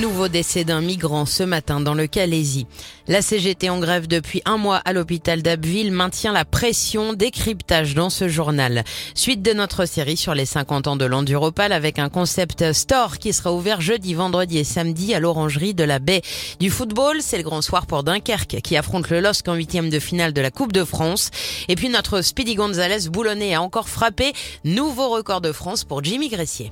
Nouveau décès d'un migrant ce matin dans le Calaisis. La CGT en grève depuis un mois à l'hôpital d'Abbeville maintient la pression, décryptage dans ce journal. Suite de notre série sur les 50 ans de l'Enduropal avec un concept store qui sera ouvert jeudi, vendredi et samedi à l'Orangerie de la Baie. Du football, c'est le grand soir pour Dunkerque qui affronte le LOSC en 8e de finale de la Coupe de France. Et puis notre Speedy Gonzalez boulonnais a encore frappé. Nouveau record de France pour Jimmy Gressier.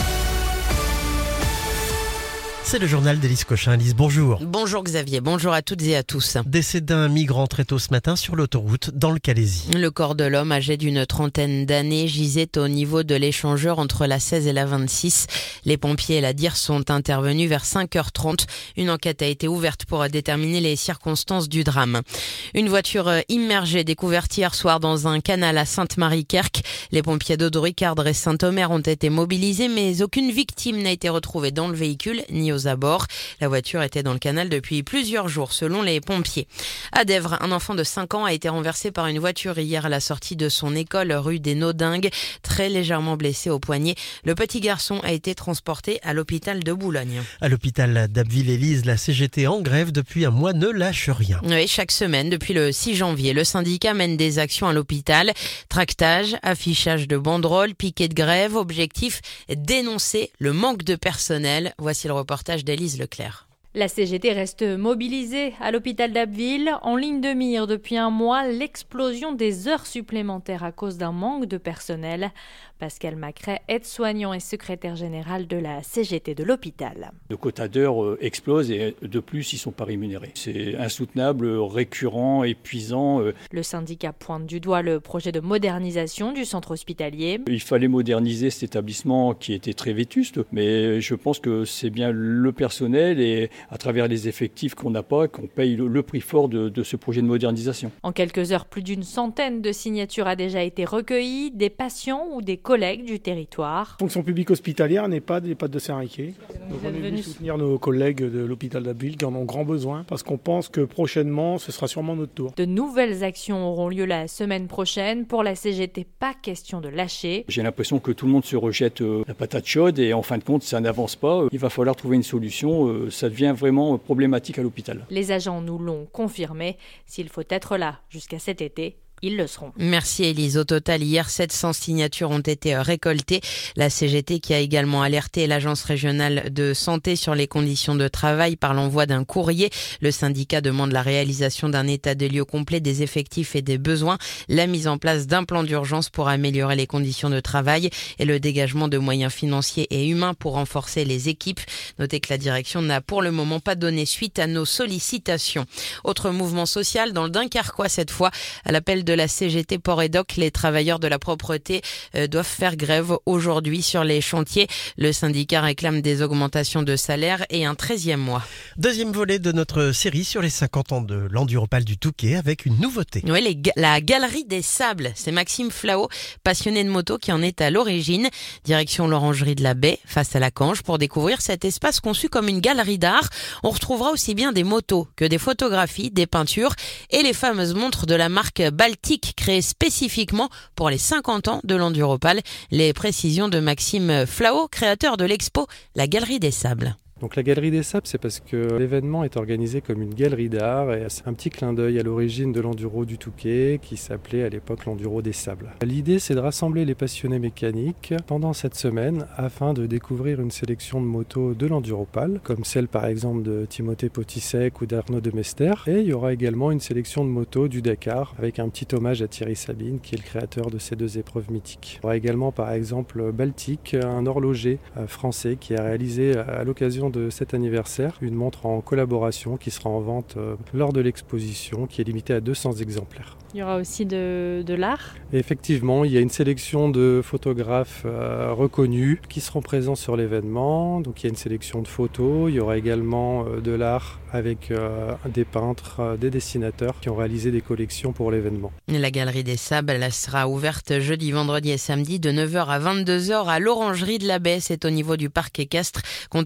C'est le journal d'Élise Cochin. Élise, bonjour. Bonjour Xavier, bonjour à toutes et à tous. Décès d'un migrant très tôt ce matin sur l'autoroute dans le Calaisis. Le corps de l'homme âgé d'une trentaine d'années gisait au niveau de l'échangeur entre la 16 et la 26. Les pompiers et la DIR sont intervenus vers 5h30. Une enquête a été ouverte pour déterminer les circonstances du drame. Une voiture immergée découverte hier soir dans un canal à Sainte-Marie-Kerck. Les pompiers d'Audrey-Cardre et Saint-Omer ont été mobilisés, mais aucune victime n'a été retrouvée dans le véhicule ni aux abords. La voiture était dans le canal depuis plusieurs jours, selon les pompiers. À Dèvres, un enfant de 5 ans a été renversé par une voiture hier à la sortie de son école rue des Nodingues, très légèrement blessé au poignet. Le petit garçon a été transporté à l'hôpital de Boulogne. À l'hôpital d'Abbeville-Élise, la CGT en grève depuis un mois ne lâche rien. Oui, chaque semaine, depuis le 6 janvier, le syndicat mène des actions à l'hôpital. Tractage, affichage de banderoles, piquet de grève. Objectif, dénoncer le manque de personnel. Voici le reportage d'Élise Leclerc. La CGT reste mobilisée à l'hôpital d'Abbeville. En ligne de mire depuis un mois, l'explosion des heures supplémentaires à cause d'un manque de personnel. Pascal Macret, aide-soignant et secrétaire général de la CGT de l'hôpital. Le quota d'heures explose et de plus, ils ne sont pas rémunérés. C'est insoutenable, récurrent, épuisant. Le syndicat pointe du doigt le projet de modernisation du centre hospitalier. Il fallait moderniser cet établissement qui était très vétuste, mais je pense que c'est bien le personnel et à travers les effectifs qu'on n'a pas, qu'on paye le prix fort de ce projet de modernisation. En quelques heures, plus d'une centaine de signatures a déjà été recueillies, des patients ou des collègues du territoire. La fonction publique hospitalière n'est pas des pattes de Saint-Riquet. On est venu soutenir nos collègues de l'hôpital d'Abbeville qui en ont grand besoin parce qu'on pense que prochainement, ce sera sûrement notre tour. De nouvelles actions auront lieu la semaine prochaine. Pour la CGT, pas question de lâcher. J'ai l'impression que tout le monde se rejette la patate chaude et en fin de compte, ça n'avance pas. Il va falloir trouver une solution. Ça devient vraiment problématique à l'hôpital. Les agents nous l'ont confirmé. S'il faut être là jusqu'à cet été, ils le seront. Merci Élise. Au total, hier, 700 signatures ont été récoltées. La CGT qui a également alerté l'Agence régionale de santé sur les conditions de travail par l'envoi d'un courrier. Le syndicat demande la réalisation d'un état des lieux complet des effectifs et des besoins, la mise en place d'un plan d'urgence pour améliorer les conditions de travail et le dégagement de moyens financiers et humains pour renforcer les équipes. Notez que la direction n'a pour le moment pas donné suite à nos sollicitations. Autre mouvement social dans le Dunkerquois cette fois, à l'appel de la CGT Port et Doc, les travailleurs de la propreté doivent faire grève aujourd'hui sur les chantiers. Le syndicat réclame des augmentations de salaire et un 13e mois. Deuxième volet de notre série sur les 50 ans de l'Enduropal du Touquet avec une nouveauté. Oui, la Galerie des Sables. C'est Maxime Flao, passionné de moto, qui en est à l'origine. Direction l'Orangerie de la Baie, face à la Cange, pour découvrir cet espace conçu comme une galerie d'art. On retrouvera aussi bien des motos que des photographies, des peintures et les fameuses montres de la marque Baltic, créée spécifiquement pour les 50 ans de l'Enduropal. Les précisions de Maxime Flao, créateur de l'expo La Galerie des Sables. Donc la Galerie des Sables, c'est parce que l'événement est organisé comme une galerie d'art et c'est un petit clin d'œil à l'origine de l'enduro du Touquet qui s'appelait à l'époque l'enduro des Sables. L'idée, c'est de rassembler les passionnés mécaniques pendant cette semaine afin de découvrir une sélection de motos de l'Enduropal, comme celle par exemple de Timothée Potissek ou d'Arnaud de Mester. Et il y aura également une sélection de motos du Dakar avec un petit hommage à Thierry Sabine qui est le créateur de ces deux épreuves mythiques. Il y aura également par exemple Baltic, un horloger français qui a réalisé à l'occasion de cet anniversaire une montre en collaboration qui sera en vente lors de l'exposition qui est limitée à 200 exemplaires. Il y aura aussi de l'art. Et effectivement, il y a une sélection de photographes reconnus qui seront présents sur l'événement. Donc il y a une sélection de photos, il y aura également de l'art avec des peintres, des dessinateurs qui ont réalisé des collections pour l'événement. La Galerie des Sables, elle sera ouverte jeudi, vendredi et samedi de 9h à 22h à l'Orangerie de la Baie. C'est au niveau du parc équestre. Comptez 5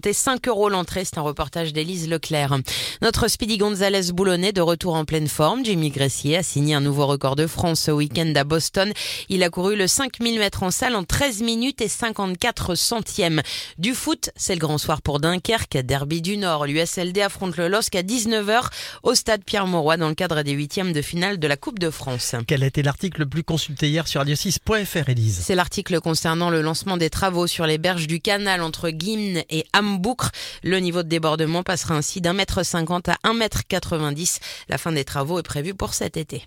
€ l'entrée. C'est un reportage d'Élise Leclerc. Notre Speedy Gonzalez boulonnais de retour en pleine forme. Jimmy Gressier a signé un nouveau record de France ce week-end à Boston. Il a couru le 5000 mètres en salle en 13 minutes et 54 centièmes. Du foot, c'est le grand soir pour Dunkerque. Derby du Nord. L'USLD affronte le LOSC à 19h au stade Pierre-Mauroy dans le cadre des 8e de finale de la Coupe de France. Quel a été l'article le plus consulté hier sur radio6.fr, Élise? C'est l'article concernant le lancement des travaux sur les berges du canal entre Gimnes et Hamboucre. Le niveau de débordement passera ainsi d'1,50 m à 1,90 m. La fin des travaux est prévue pour cet été.